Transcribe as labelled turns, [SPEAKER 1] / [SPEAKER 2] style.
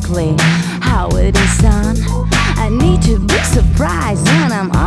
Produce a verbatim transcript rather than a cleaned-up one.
[SPEAKER 1] exactly how it is done. I need to be surprised when I'm